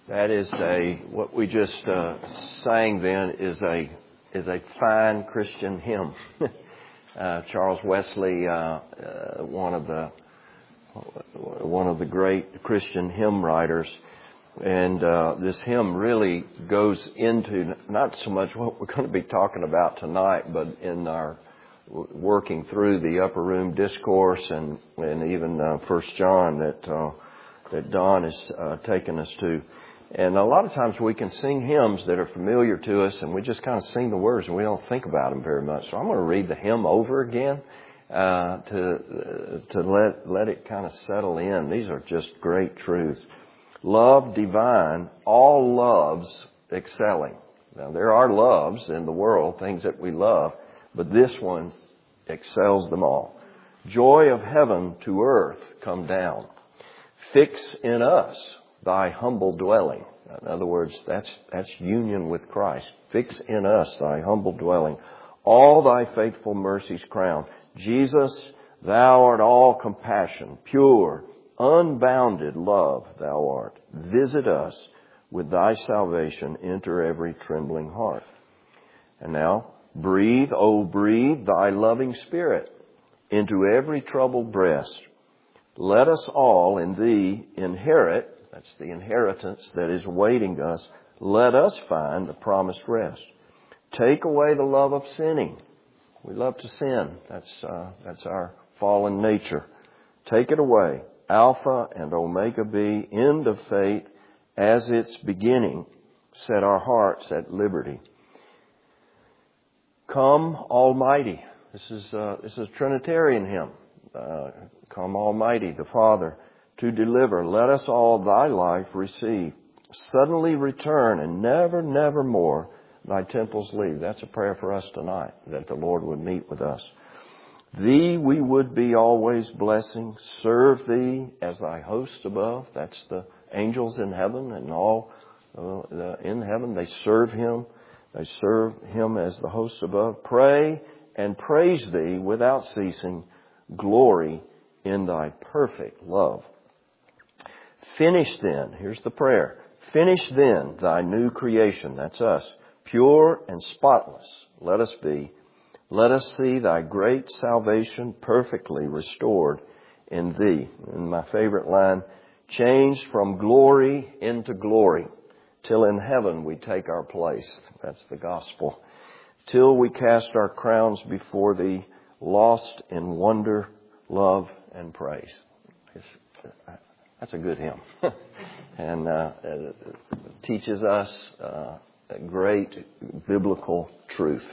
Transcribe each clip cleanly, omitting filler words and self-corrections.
That is what we just sang then is a fine Christian hymn. Charles Wesley, one of the great Christian hymn writers, and this hymn really goes into not so much what we're going to be talking about tonight, but in our working through the upper room discourse and even 1 John that Don has taken us to. And a lot of times we can sing hymns that are familiar to us, and we just kind of sing the words and we don't think about them very much. So I'm going to read the hymn over again to let it kind of settle in. These are just great truths. Love divine, all loves excelling. Now there are loves in the world, things that we love, but this one excels them all. Joy of heaven to earth come down. Fix in us thy humble dwelling. In other words, that's union with Christ. Fix in us thy humble dwelling. All thy faithful mercies crown. Jesus, thou art all compassion, pure, unbounded love thou art. Visit us with thy salvation, enter every trembling heart. And now, breathe, O breathe thy loving spirit into every troubled breast. Let us all in thee inherit, that's the inheritance that is awaiting us. Let us find the promised rest. Take away the love of sinning. We love to sin. That's our fallen nature. Take it away. Alpha and Omega be, end of faith as its beginning. Set our hearts at liberty. Come Almighty. This is a Trinitarian hymn. Come Almighty, the Father, to deliver. Let us all thy life receive. Suddenly return and never, never more thy temples leave. That's a prayer for us tonight, that the Lord would meet with us. Thee we would be always blessing. Serve thee as thy hosts above. That's the angels in heaven and all in heaven. They serve him. They serve him as the hosts above. Pray and praise thee without ceasing. Glory in thy perfect love. Finish then, here's the prayer. Finish then thy new creation, that's us, pure and spotless let us be. Let us see thy great salvation perfectly restored in thee. And my favorite line, changed from glory into glory, till in heaven we take our place. That's the gospel. Till we cast our crowns before thee, lost in wonder, love, and praise. That's a good hymn. And teaches us a great biblical truth.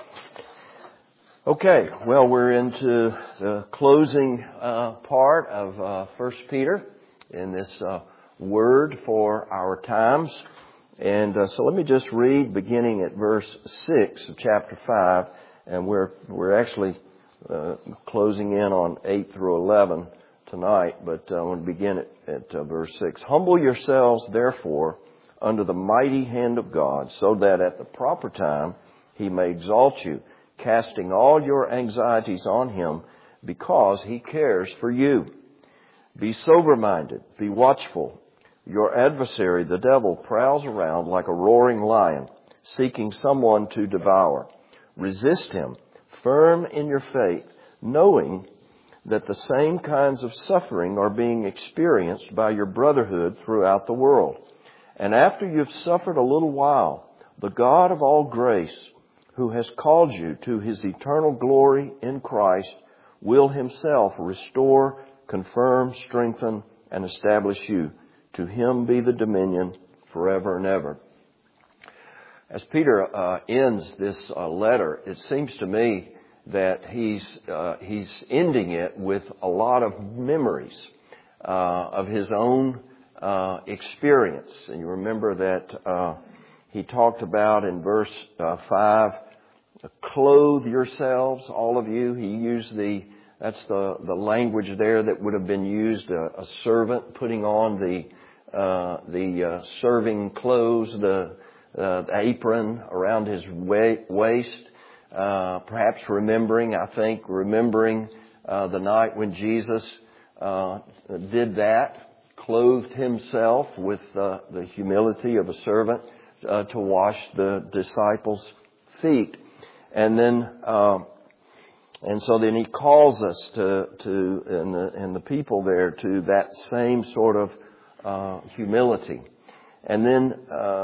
Okay, well, we're into the closing part of 1 Peter in this word for our times. And so let me just read beginning at verse 6 of chapter 5. And we're actually closing in on 8 through 11 tonight. But I want to begin at verse 6. Humble yourselves, therefore, under the mighty hand of God, so that at the proper time He may exalt you, casting all your anxieties on Him, because He cares for you. Be sober-minded, be watchful. Your adversary, the devil, prowls around like a roaring lion, seeking someone to devour. Resist him, firm in your faith, knowing that the same kinds of suffering are being experienced by your brotherhood throughout the world. And after you've suffered a little while, the God of all grace, who has called you to His eternal glory in Christ, will Himself restore, confirm, strengthen, and establish you. To Him be the dominion forever and ever. As Peter ends this letter, it seems to me that he's ending it with a lot of memories of his own experience. And you remember that he talked about in verse 5, clothe yourselves, all of you. He used that's the language there that would have been used, a servant putting on the serving clothes, the apron around his waist, perhaps remembering the night when Jesus did that, clothed himself with the humility of a servant to wash the disciples' feet. And then, and so then he calls us and the people there to that same sort of humility. And then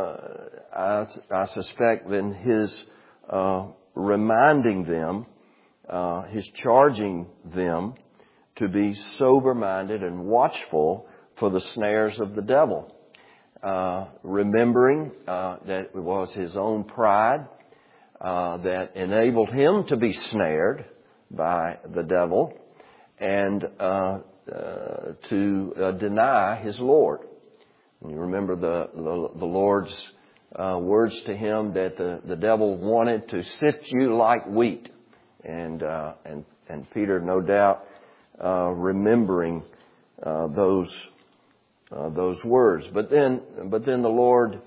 I suspect then his reminding them, his charging them to be sober-minded and watchful for the snares of the devil. Remembering that it was his own pride that enabled him to be snared by the devil and to deny his Lord. And you remember the Lord's words to him that the devil wanted to sift you like wheat, and Peter, no doubt, remembering those words. But then the Lord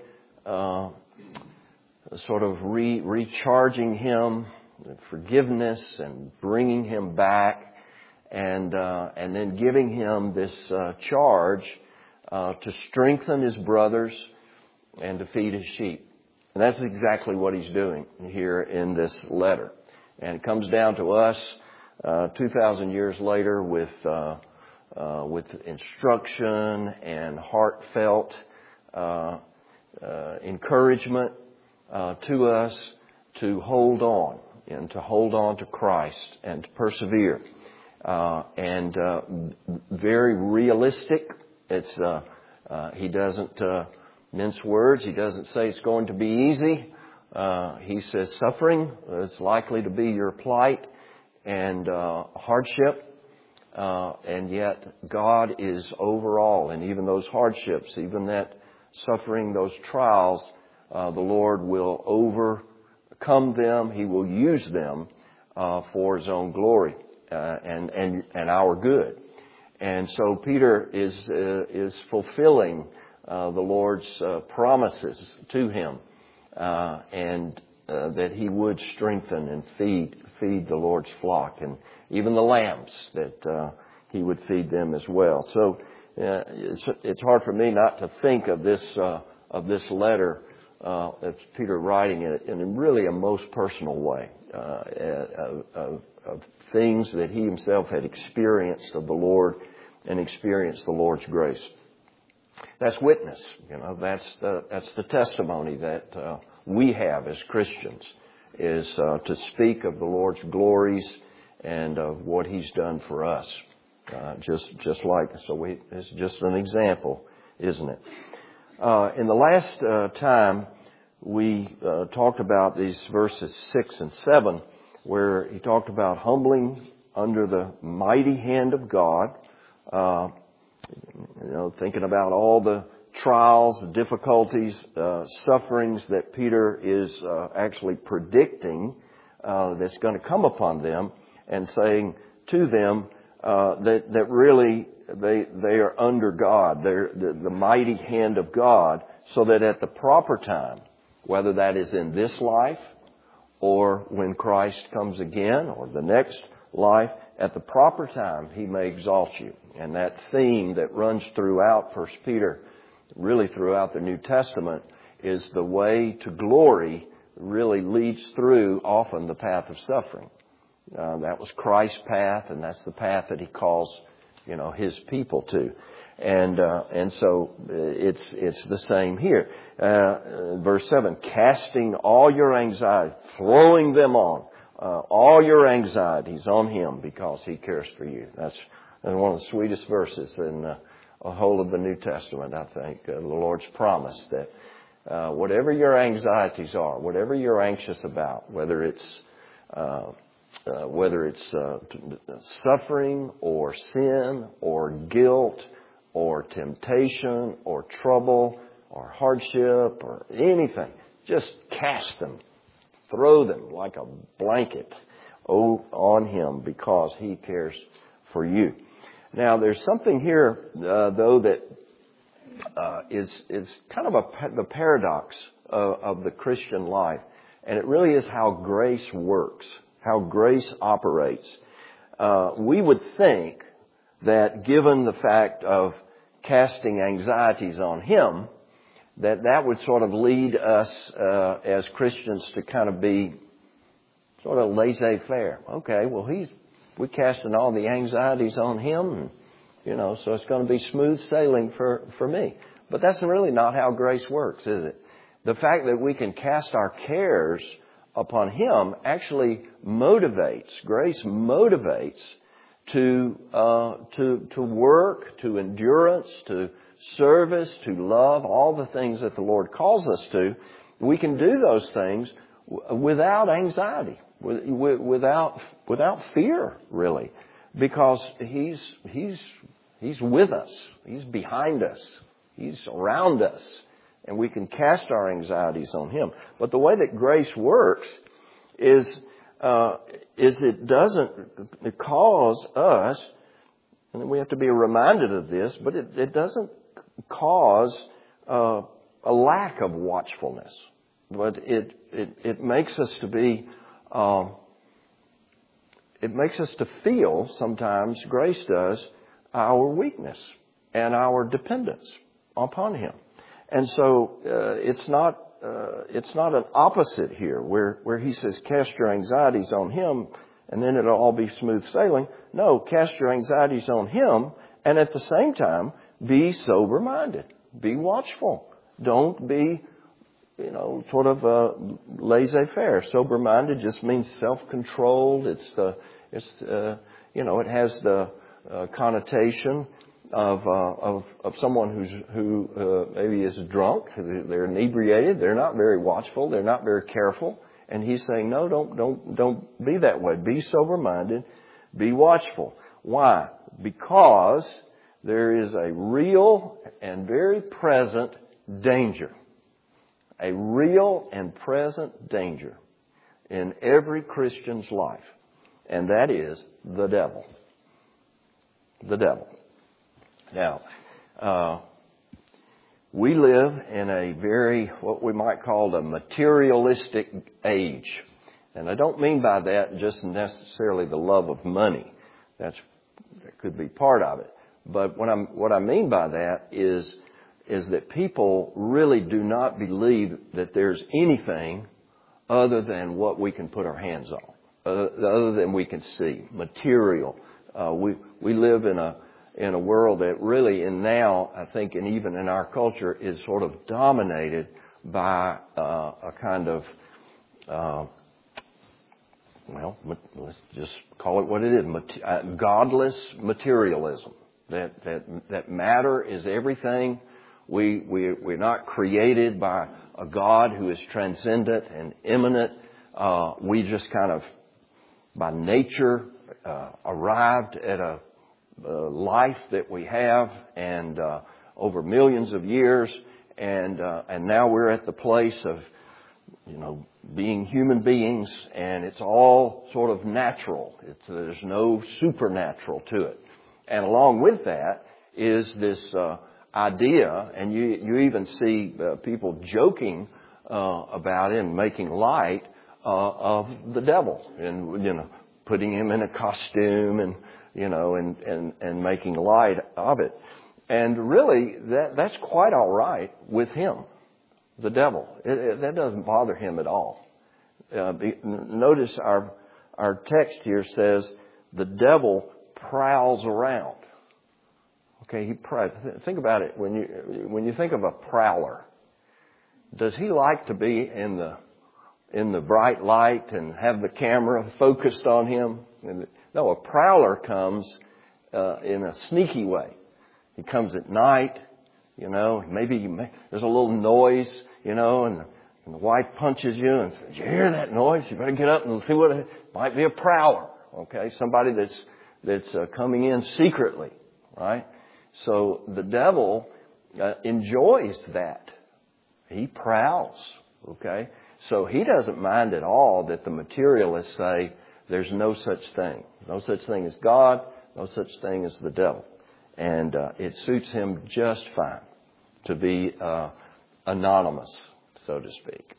sort of recharging him, forgiveness, and bringing him back, and then giving him this charge to strengthen his brothers and to feed his sheep. And that's exactly what he's doing here in this letter. And it comes down to us 2,000 years later with instruction and heartfelt encouragement to us to hold on and to hold on to Christ and to persevere. And very realistic. It's he doesn't mince words. He doesn't say it's going to be easy. He says suffering is likely to be your plight and hardship. And yet God is overall, and even those hardships, even that suffering, those trials, the Lord will overcome them. He will use them for His own glory and our good. And so Peter is fulfilling the Lord's promises to him, and that he would strengthen and feed the Lord's flock, and even the lambs, that he would feed them as well. So it's hard for me not to think of this letter of Peter writing it in really a most personal way, of things that he himself had experienced of the Lord and experienced the Lord's grace. That's witness. That's the testimony that we have as Christians, is to speak of the Lord's glories and of what He's done for us. It's just an example, isn't it? In the last time, we talked about these verses 6 and 7, where he talked about humbling under the mighty hand of God. Thinking about all the trials, the difficulties, sufferings that Peter is actually predicting that's going to come upon them, and saying to them that really they are under God. They're the mighty hand of God, so that at the proper time, whether that is in this life or when Christ comes again or the next life, at the proper time He may exalt you. And that theme that runs throughout 1 Peter, really throughout the New Testament, is the way to glory really leads through often the path of suffering. That was Christ's path, and that's the path that He calls, His people to. And so it's the same here. Verse 7, casting all your anxiety, throwing them on, all your anxieties on Him because He cares for you. That's one of the sweetest verses in the whole of the New Testament, I think. The Lord's promise that whatever your anxieties are, whatever you're anxious about, whether it's suffering or sin or guilt or temptation or trouble or hardship or anything, just cast them, throw them like a blanket on Him because He cares for you. Now, there's something here, though, that is kind of the paradox of the Christian life, and it really is how grace works, how grace operates. We would think that given the fact of casting anxieties on Him, that would sort of lead us as Christians to kind of be sort of laissez-faire. Okay, well, we're casting all the anxieties on Him, and, so it's going to be smooth sailing for me. But that's really not how grace works, is it? The fact that we can cast our cares upon Him actually grace motivates to work, to endurance, to service, to love, all the things that the Lord calls us to. We can do those things without anxiety, without fear, really, because He's with us. He's behind us. He's around us. And we can cast our anxieties on Him. But the way that grace works is it doesn't cause us, and we have to be reminded of this, but it doesn't cause a lack of watchfulness. But it makes us to be, it makes us to feel, sometimes grace does, our weakness and our dependence upon Him. And so it's not an opposite here where He says cast your anxieties on Him and then it'll all be smooth sailing. No, cast your anxieties on Him and at the same time be sober-minded. Be watchful. Don't be, sort of laissez-faire. Sober-minded just means self-controlled. It has the connotation of someone who maybe is drunk. They're inebriated. They're not very watchful. They're not very careful. And He's saying, no, don't be that way. Be sober-minded. Be watchful. Why? Because there is a real and very present danger. A real and present danger in every Christian's life. And that is the devil. The devil. Now, we live in a very, what we might call a materialistic age. And I don't mean by that just necessarily the love of money. That could be part of it. But what I mean by that is that people really do not believe that there's anything other than what we can put our hands on, other than we can see, material. We live in a world that really, and now I think, and even in our culture, is sort of dominated by a kind of, let's just call it what it is, godless materialism. That matter is everything. We're not created by a God who is transcendent and immanent. We just kind of, by nature, arrived at a life that we have, and over millions of years, and now we're at the place of, being human beings, and it's all sort of natural. There's no supernatural to it. And along with that is this idea, and you even see people joking about it and making light of the devil, and putting him in a costume, and and making light of it. And really, that's quite all right with him, the devil. That doesn't bother him at all. Notice our text here says the devil prowls around. Okay, he prowls. Think about it. When you think of a prowler, does he like to be in the bright light and have the camera focused on him? No, a prowler comes in a sneaky way. He comes at night, maybe there's a little noise, and the wife punches you and says, "Did you hear that noise? You better get up and see what it might be." A prowler, okay? Somebody that's coming in secretly, right? So the devil enjoys that. He prowls, okay? So he doesn't mind at all that the materialists say there's no such thing. No such thing as God, no such thing as the devil. And it suits him just fine to be anonymous, so to speak.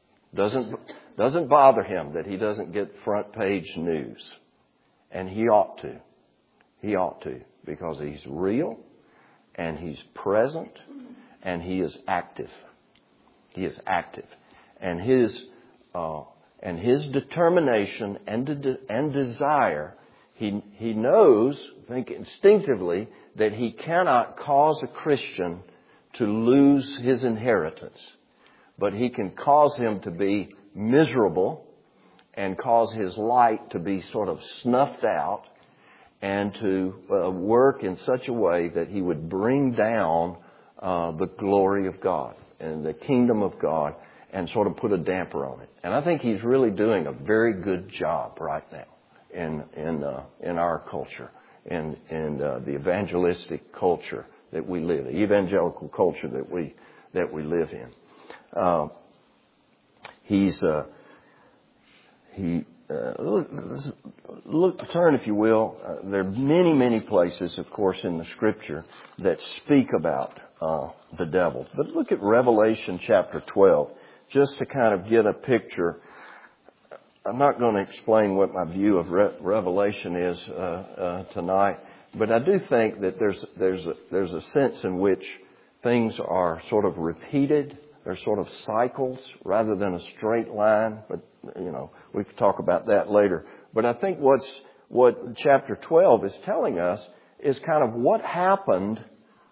Doesn't bother him that he doesn't get front page news. And he ought to. He ought to, because he's real and He's present, and He is active. He is active. And His determination and desire, He knows, I think instinctively, that He cannot cause a Christian to lose his inheritance. But He can cause him to be miserable and cause his light to be sort of snuffed out, and to work in such a way that He would bring down the glory of God and the kingdom of God and sort of put a damper on it. And I think He's really doing a very good job right now in our culture and the evangelistic culture that we live in, the evangelical culture that we live in. Turn, if you will. There are many, many places, of course, in the Scripture that speak about the devil. But look at Revelation chapter 12, just to kind of get a picture. I'm not going to explain what my view of Revelation is tonight, but I do think that there's a sense in which things are sort of repeated. They're sort of cycles rather than a straight line. But, we could talk about that later. But I think what chapter 12 is telling us is kind of what happened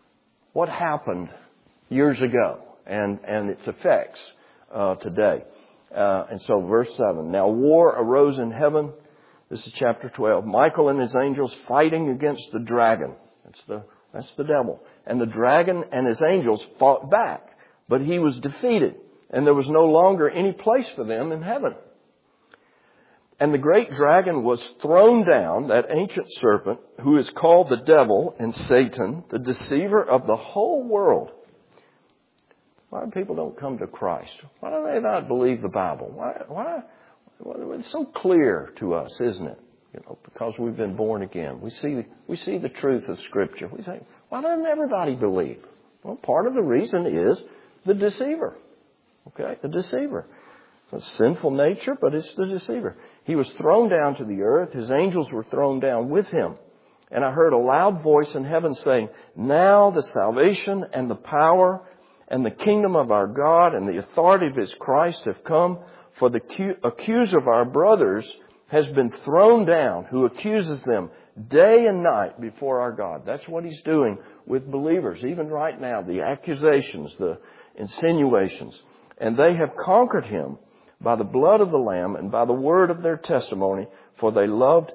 years ago and its effects today. And so verse 7, now war arose in heaven. This is chapter 12. Michael and his angels fighting against the dragon. That's the devil. And the dragon and his angels fought back. But he was defeated, and there was no longer any place for them in heaven. And the great dragon was thrown down, that ancient serpent, who is called the devil and Satan, the deceiver of the whole world. Why do people don't come to Christ? Why do they not believe the Bible? Why? It's so clear to us, isn't it? Because we've been born again. We see the truth of Scripture. We say, why doesn't everybody believe? Well, part of the reason is the deceiver. Okay? The deceiver. It's a sinful nature, but it's the deceiver. He was thrown down to the earth. His angels were thrown down with him. And I heard a loud voice in heaven saying, now the salvation and the power and the kingdom of our God and the authority of His Christ have come, for the accuser of our brothers has been thrown down, who accuses them day and night before our God. That's what He's doing with believers, even right now, the accusations, the insinuations. And they have conquered him by the blood of the Lamb and by the word of their testimony, for they loved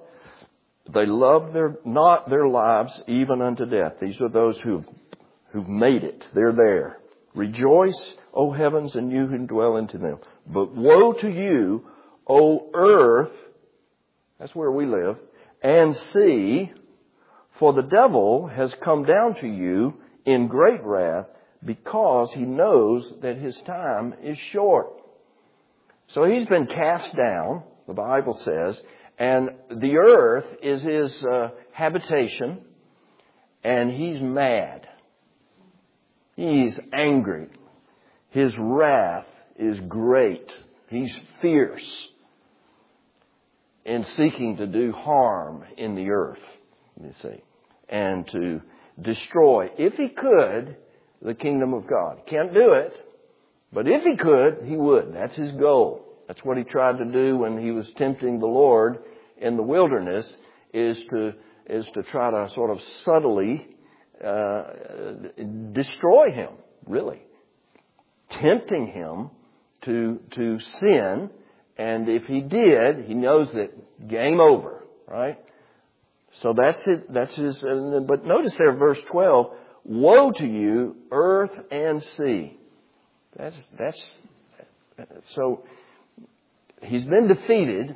not their lives even unto death. These are those who've made it. They're there. Rejoice, O heavens, and you who dwell into them. But woe to you, O earth, that's where we live, and sea, for the devil has come down to you in great wrath, because he knows that his time is short. So he's been cast down, the Bible says, and the earth is his habitation, and he's mad. He's angry. His wrath is great. He's fierce in seeking to do harm in the earth, you see, and to destroy, if he could, the kingdom of God. He can't do it, but if he could, he would. That's his goal. That's what he tried to do when he was tempting the Lord in the wilderness, is to try to sort of subtly destroy him, really. Tempting him to sin, and if he did, he knows that game over, right? So that's it. That's his. But notice there, verse 12. Woe to you, earth and sea. So he's been defeated.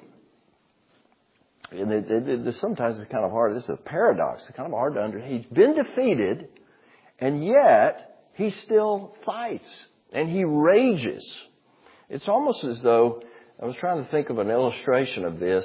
And sometimes it's kind of hard. This is a paradox. It's kind of hard to understand. He's been defeated, and yet he still fights and he rages. It's almost as though, I was trying to think of an illustration of this.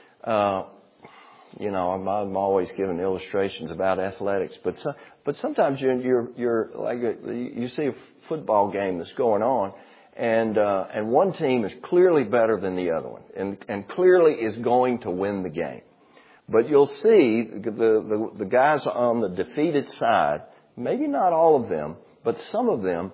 I'm always giving illustrations about athletics, but sometimes you're like you see a football game that's going on, and one team is clearly better than the other one, and clearly is going to win the game. But you'll see the guys on the defeated side maybe not all of them, but some of them,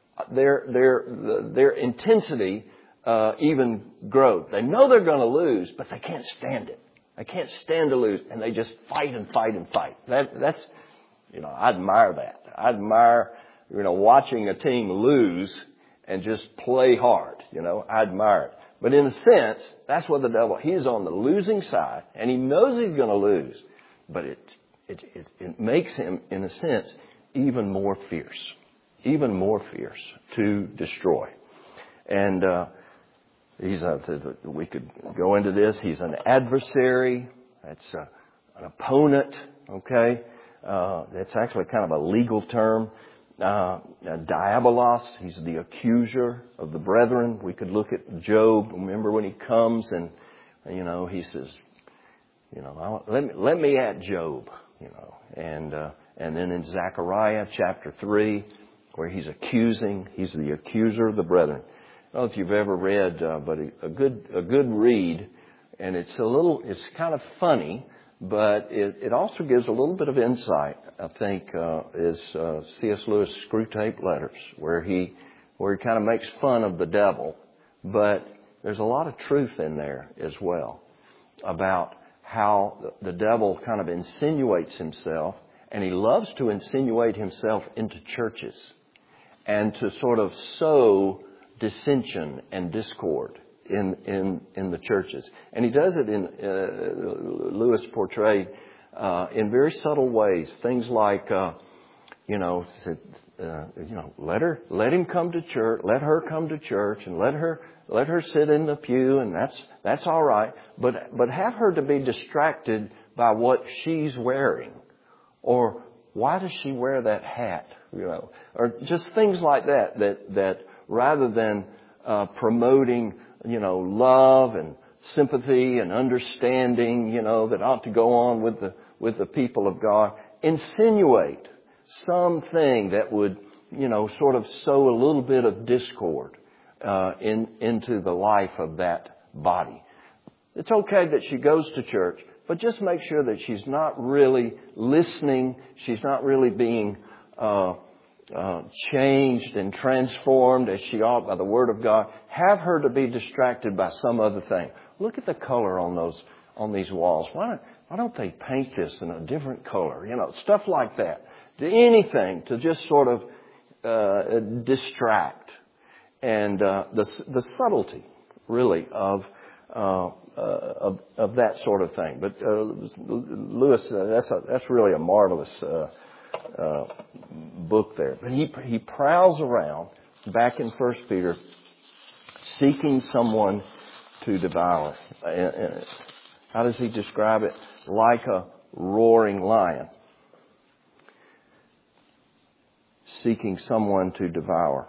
their intensity even grows. They know they're going to lose, but they can't stand it. They can't stand to lose, and they just fight and fight and fight. That's, I admire that. I admire, watching a team lose and just play hard. I admire it. But in a sense, that's what the devil, he's on the losing side, and he knows he's going to lose. But it makes him, in a sense, even more fierce to destroy. And we could go into this. He's an adversary. That's an opponent. Okay, that's actually kind of a legal term. Diabolos. He's the accuser of the brethren. We could look at Job. Remember when he comes and he says, let me at Job. And then in Zechariah chapter 3, where he's the accuser of the brethren. I don't know if you've ever read, but a good read, and it's kind of funny, but it also gives a little bit of insight. I think is C.S. Lewis' Screwtape Letters, where he kind of makes fun of the devil, but there's a lot of truth in there as well about how the devil kind of insinuates himself, and he loves to insinuate himself into churches and to sort of sow dissension and discord in the churches. And he does it Lewis portrayed in very subtle ways. Things like, let him come to church, let her come to church, and let her sit in the pew, and that's all right. But have her to be distracted by what she's wearing, or why does she wear that hat? Or just things like that rather than promoting, love and sympathy and understanding, that ought to go on with the people of God, insinuate something that would, sort of sow a little bit of discord into the life of that body. It's okay that she goes to church, but just make sure that she's not really listening. She's not really being changed and transformed as she ought by the Word of God. Have her to be distracted by some other thing. Look at the color on these walls. Why don't they paint this in a different color? Stuff like that. Anything to just sort of distract. And the subtlety, really, of that sort of thing. But Lewis, that's really a marvelous book there. But he prowls around back in 1 Peter, seeking someone to devour. How does he describe it? Like a roaring lion, seeking someone to devour.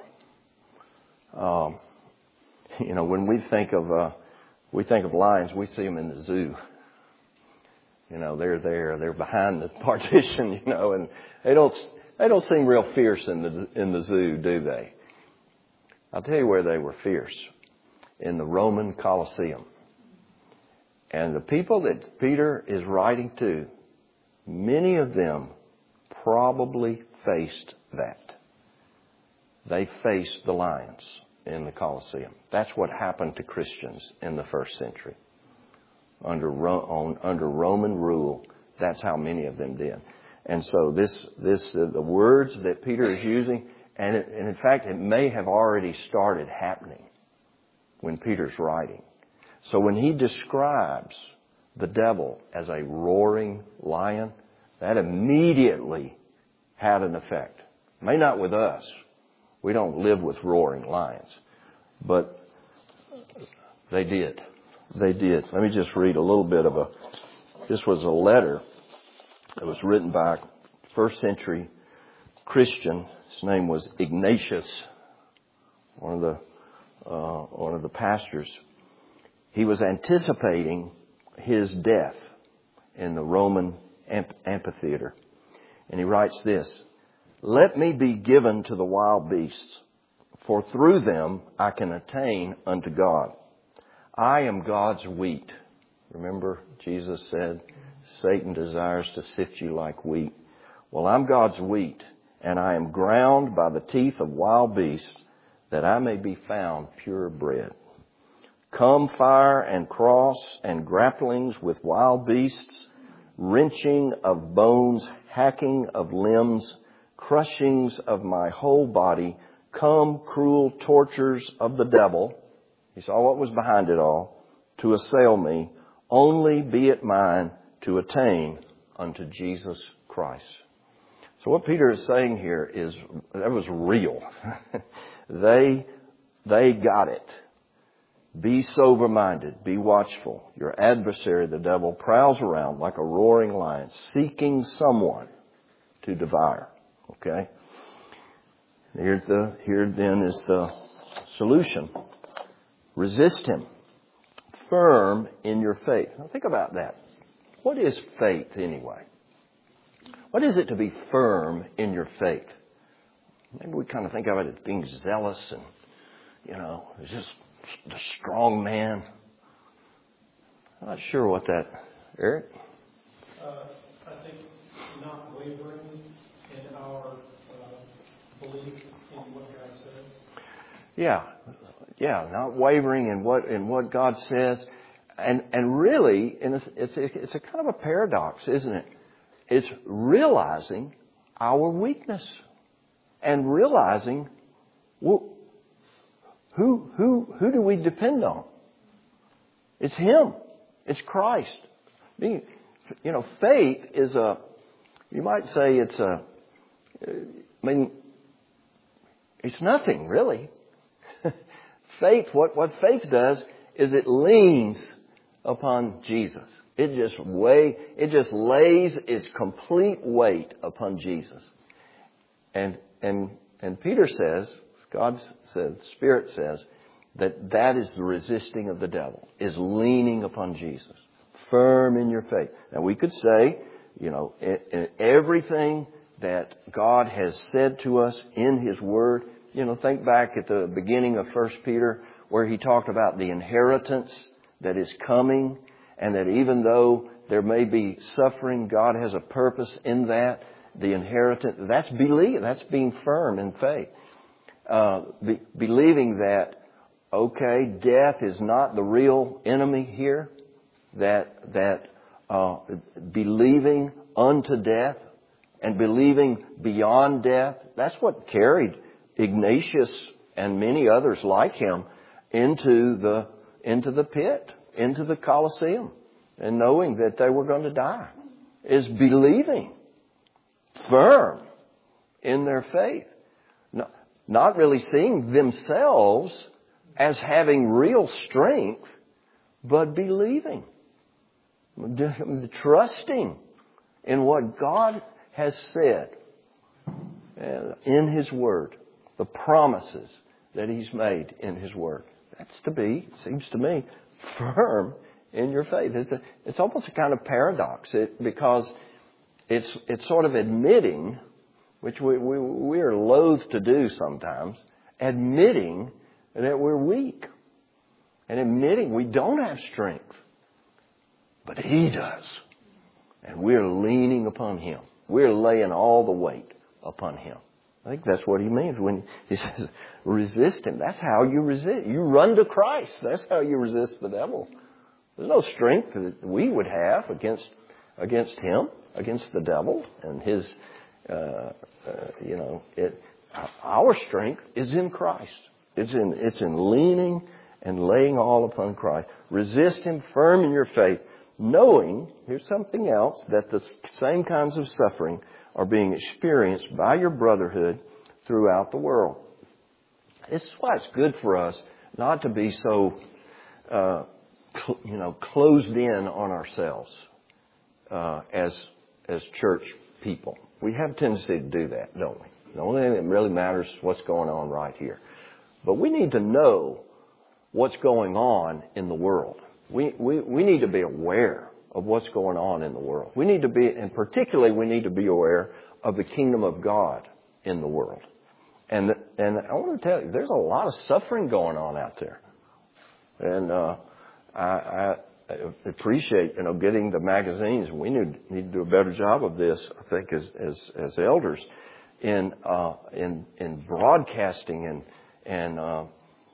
When we think of lions, we see them in the zoo. They're there, they're behind the partition, and they don't seem real fierce in the zoo, do they? I'll tell you where they were fierce. In the Roman Colosseum. And the people that Peter is writing to, many of them probably faced that. They faced the lions in the Colosseum. That's what happened to Christians in the first century. Under Roman rule, that's how many of them did. And so the words that Peter is using, and in fact, it may have already started happening when Peter's writing. So when he describes the devil as a roaring lion, that immediately had an effect. May not with us. We don't live with roaring lions. But they did. They did. Let me just read a little bit this was a letter that was written by a first century Christian. His name was Ignatius, one of the pastors. He was anticipating his death in the Roman amphitheater. And he writes this: "Let me be given to the wild beasts, for through them I can attain unto God. I am God's wheat." Remember, Jesus said, Satan desires to sift you like wheat. Well, I'm God's wheat, and I am ground by the teeth of wild beasts, that I may be found pure bread. Come fire and cross and grapplings with wild beasts, wrenching of bones, hacking of limbs, crushings of my whole body, come cruel tortures of the devil. He saw what was behind it all, to assail me, only be it mine to attain unto Jesus Christ. So what Peter is saying here is that was real. They got it. Be sober-minded. Be watchful. Your adversary, the devil, prowls around like a roaring lion, seeking someone to devour. Okay? Here then is the solution. Resist him. Firm in your faith. Now think about that. What is faith anyway? What is it to be firm in your faith? Maybe we kind of think of it as being zealous and, just the strong man. I'm not sure what that... Eric? I think not wavering in our belief in what God says. Yeah, not wavering in what God says. And really, it's a kind of a paradox, isn't it? It's realizing our weakness and realizing who do we depend on? It's Him. It's Christ. Faith is you might say it's nothing really. Faith, what faith does is it leans upon Jesus. It just lays its complete weight upon Jesus. And Peter says, God says, Spirit says, that is the resisting of the devil, is leaning upon Jesus. Firm in your faith. Now we could say, in everything that God has said to us in His Word, think back at the beginning of 1 Peter where he talked about the inheritance that is coming, and that even though there may be suffering, God has a purpose in that. The inheritance, that's belief, that's being firm in faith. Believing that, okay, death is not the real enemy here. That believing unto death and believing beyond death, that's what carried Ignatius and many others like him into the pit, into the Colosseum, and knowing that they were going to die, is believing firm in their faith. Not really seeing themselves as having real strength, but believing, trusting in what God has said in His Word, the promises that He's made in His Word. That's to be, seems to me, firm in your faith. It's almost a kind of paradox because it's sort of admitting, which we are loath to do sometimes, admitting that we're weak and admitting we don't have strength. But He does. And we're leaning upon Him. We're laying all the weight upon Him. I think that's what He means when He says, resist Him. That's how you resist. You run to Christ. That's how you resist the devil. There's no strength that we would have against Him, against the devil and his, our strength is in Christ. It's in leaning and laying all upon Christ. Resist Him firm in your faith, knowing, here's something else, that the same kinds of suffering are being experienced by your brotherhood throughout the world. This is why it's good for us not to be so, closed in on ourselves as church people. We have a tendency to do that, don't we? The only thing that really matters is what's going on right here. But we need to know what's going on in the world. We need to be aware of what's going on in the world. We need to be, and particularly we need to be aware of the kingdom of God in the world. And I want to tell you, there's a lot of suffering going on out there. And I appreciate, getting the magazines. We need to do a better job of this, I think, as elders, in broadcasting and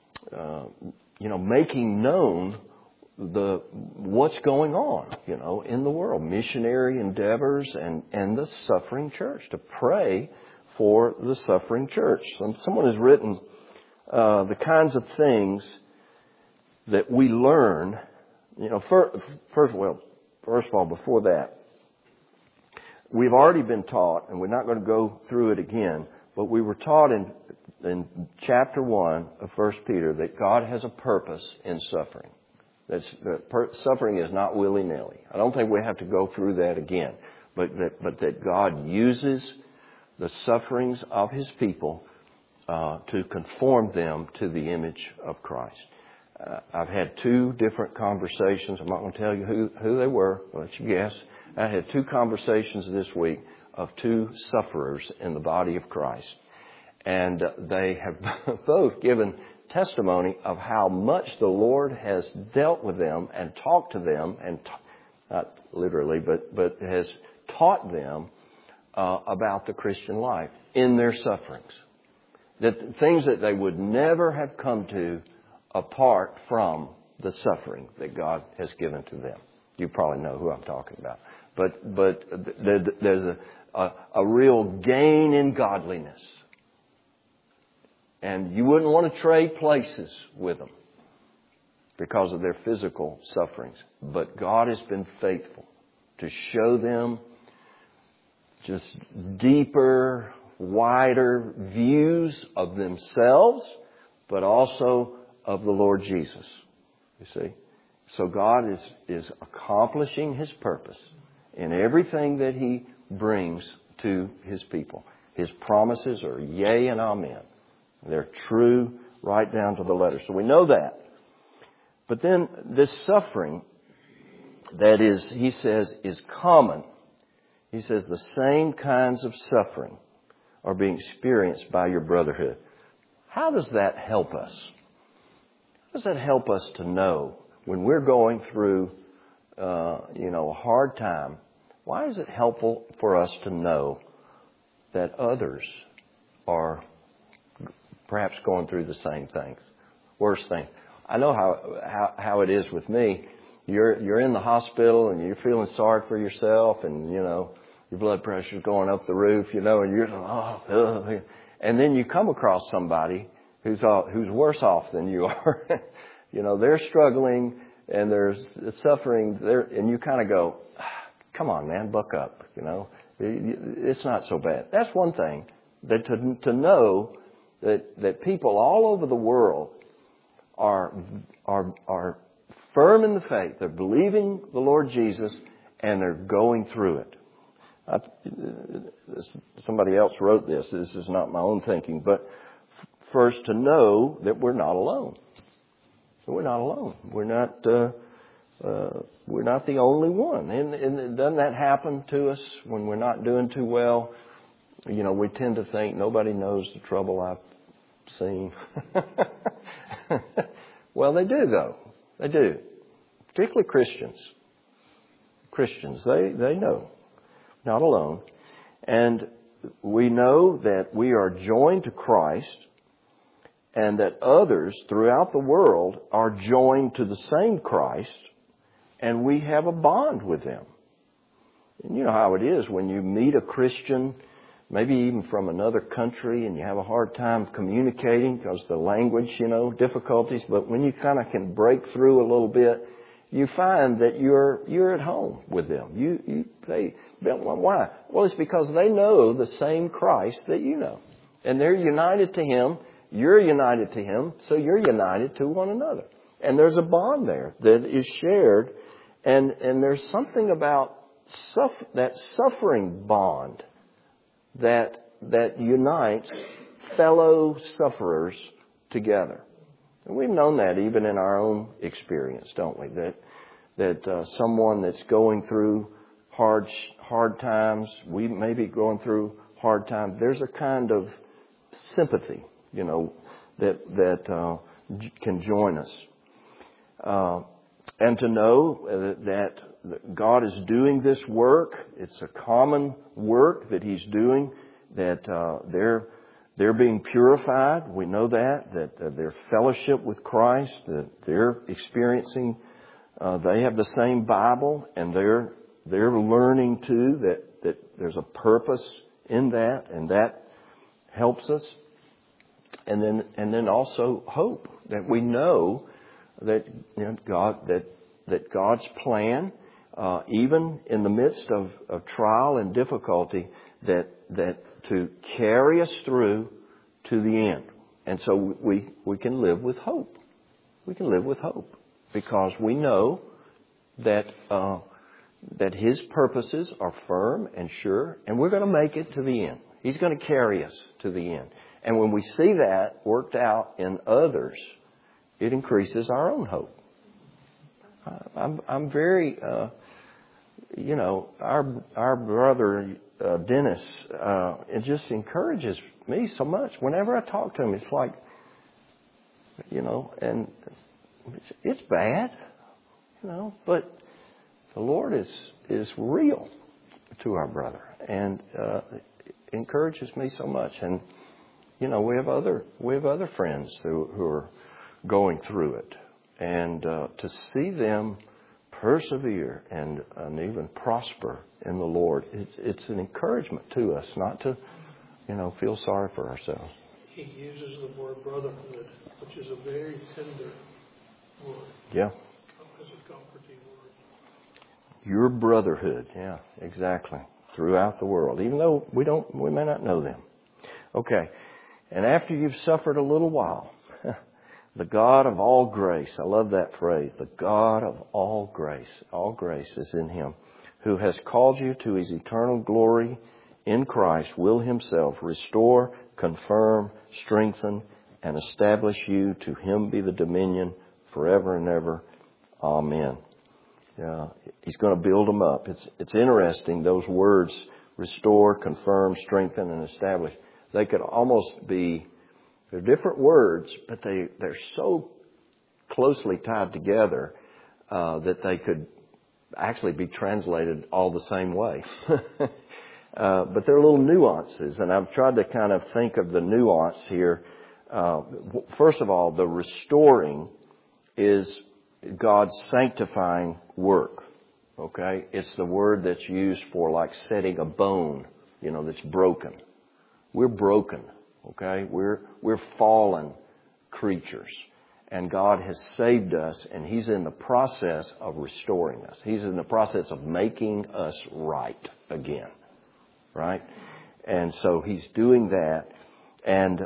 making known what's going on, in the world, missionary endeavors and the suffering church, to pray for the suffering church. Someone has written the kinds of things that we learn. First of all, before that, we've already been taught, and we're not going to go through it again, but we were taught in chapter 1 of 1 Peter that God has a purpose in suffering. Suffering is not willy-nilly. I don't think we have to go through that again, but that God uses the sufferings of His people to conform them to the image of Christ. I've had 2 different conversations. I'm not going to tell you who they were. I'll let you guess. I had 2 conversations this week of 2 sufferers in the body of Christ. And they have both given testimony of how much the Lord has dealt with them and talked to them, and not literally, but has taught them about the Christian life in their sufferings. That things that they would never have come to apart from the suffering that God has given to them. You probably know who I'm talking about. But there's a real gain in godliness. And you wouldn't want to trade places with them because of their physical sufferings. But God has been faithful to show them just deeper, wider views of themselves, but also of the Lord Jesus. You see? So God is accomplishing His purpose in everything that He brings to His people. His promises are yea and amen. They're true right down to the letter. So we know that. But then this suffering that is, he says, is common. He says the same kinds of suffering are being experienced by your brotherhood. How does that help us? How does that help us to know when we're going through, a hard time? Why is it helpful for us to know that others are perhaps going through the same things, worse things? I know how it is with me. You're in the hospital and you're feeling sorry for yourself, and your blood pressure's going up the roof, and you're and then you come across somebody who's worse off than you are. They're struggling and there's suffering there, and you kind of go, "Come on, man, buck up." It's not so bad. That's one thing. That to know that people all over the world are firm in the faith. They're believing the Lord Jesus, and they're going through it. Somebody else wrote this. This is not my own thinking, but first to know that we're not alone. We're not alone. We're not the only one. And doesn't that happen to us when we're not doing too well? We tend to think nobody knows the trouble I've seen. Well, they do, though. They do. Particularly Christians. Christians, they know. Not alone. And we know that we are joined to Christ, and that others throughout the world are joined to the same Christ, and we have a bond with them. And you know how it is when you meet a Christian, maybe even from another country, and you have a hard time communicating because of the language, difficulties. But when you kind of can break through a little bit, you find that you're at home with them. Why? Well, it's because they know the same Christ that you know, and they're united to Him. You're united to Him, so you're united to one another. And there's a bond there that is shared, and there's something about that suffering bond that unites fellow sufferers together. And we've known that even in our own experience, don't we? That someone that's going through hard times, we may be going through hard times. There's a kind of sympathy, that can join us. And to know that God is doing this work. It's a common work that He's doing. that they're being purified. We know that their fellowship with Christ, that they're experiencing, they have the same Bible, and they're learning too that there's a purpose in that, and that helps us. And then also hope, that we know that that God's plan, even in the midst of trial and difficulty, that to carry us through to the end. And so we can live with hope. We can live with hope because we know that His purposes are firm and sure, and we're going to make it to the end. He's going to carry us to the end. And when we see that worked out in others, it increases our own hope. I'm very, our brother Dennis, it just encourages me so much. Whenever I talk to him, it's like, and it's bad, but the Lord is real to our brother, and it encourages me so much. And we have other friends who are going through it, and to see them persevere and even prosper in the Lord, it's an encouragement to us, not to feel sorry for ourselves. He uses the word brotherhood, which is a very tender word. Yeah. It's a comforting word. Your brotherhood, yeah, exactly, throughout the world, even though we may not know them. Okay, and after you've suffered a little while, the God of all grace, I love that phrase, the God of all grace is in Him, who has called you to His eternal glory in Christ, will Himself restore, confirm, strengthen, and establish you. To Him be the dominion forever and ever. Amen. He's going to build them up. It's interesting, those words, restore, confirm, strengthen, and establish. They could almost be, they're different words, but they're so closely tied together that they could actually be translated all the same way. But there are little nuances, and I've tried to kind of think of the nuance here. First of all, the restoring is God's sanctifying work. Okay? It's the word that's used for like setting a bone, that's broken. We're broken. Okay? We're fallen creatures. And God has saved us, and He's in the process of restoring us. He's in the process of making us right again. Right? And so He's doing that. And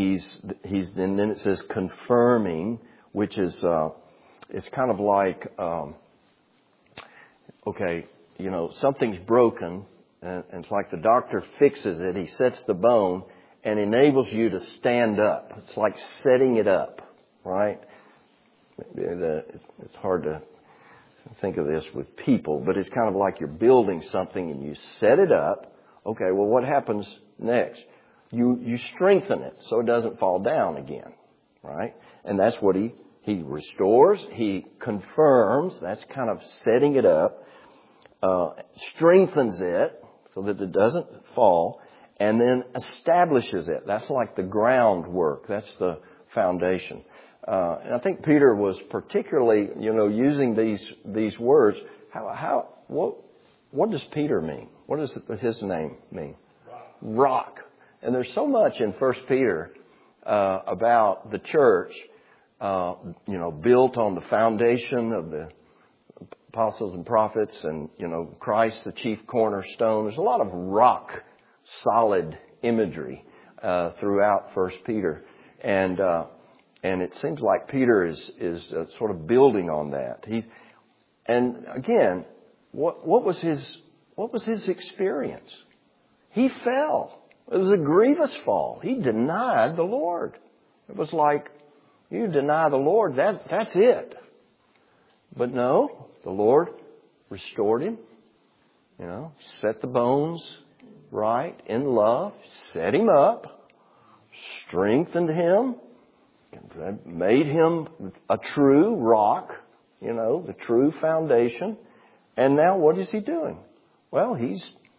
and then it says confirming, which is, it's kind of like, something's broken, and it's like the doctor fixes it. He sets the bone and enables you to stand up. It's like setting it up, right? It's hard to think of this with people, but it's kind of like you're building something and you set it up. Okay, well, what happens next? You strengthen it so it doesn't fall down again, right? And that's what He restores, He confirms, that's kind of setting it up, strengthens it so that it doesn't fall, and then establishes it. That's like the groundwork. That's the foundation. And I think Peter was particularly, using these words. What does Peter mean? What does his name mean? Rock. And there's so much in 1 Peter about the church, built on the foundation of the apostles and prophets, and Christ the chief cornerstone. There's a lot of rock solid imagery throughout 1 Peter, and it seems like Peter is sort of building on that. And again, what was his experience? He fell. It was a grievous fall. He denied the Lord. It was like, you deny the Lord, that's it. But no, the Lord restored him. Set the bones right in love, set him up, strengthened him, made him a true rock, the true foundation. And now what is he doing? Well, he's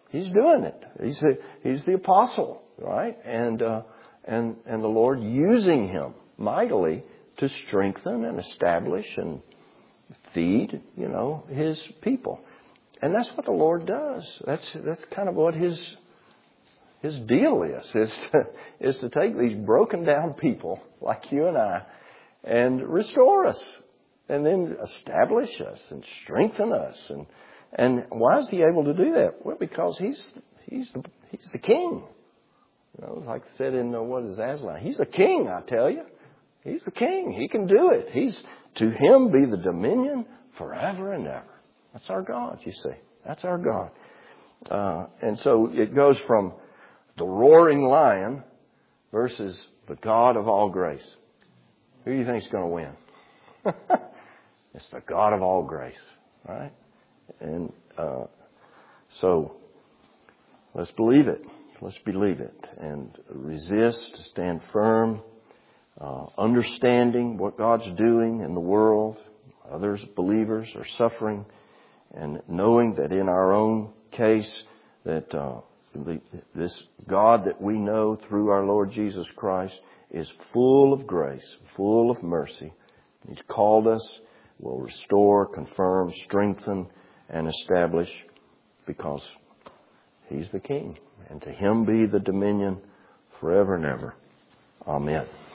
He's doing it. He's the apostle, right? And the Lord using him mightily to strengthen and establish and feed, His people. And that's what the Lord does. That's kind of what His deal is to take these broken down people like you and I and restore us and then establish us and strengthen us. And why is He able to do that? Well, because He's the King. Like I said in Aslan, He's the King, I tell you. He's the King. He can do it. To Him be the dominion forever and ever. That's our God, you see. That's our God. And so it goes from the roaring lion versus the God of all grace. Who do you think is going to win? It's the God of all grace, right? And so let's believe it. Let's believe it and resist, stand firm, understanding what God's doing in the world. Others, believers, are suffering, and knowing that in our own case that this God that we know through our Lord Jesus Christ is full of grace, full of mercy. He's called us, will restore, confirm, strengthen, and establish because He's the King. And to Him be the dominion forever and ever. Amen.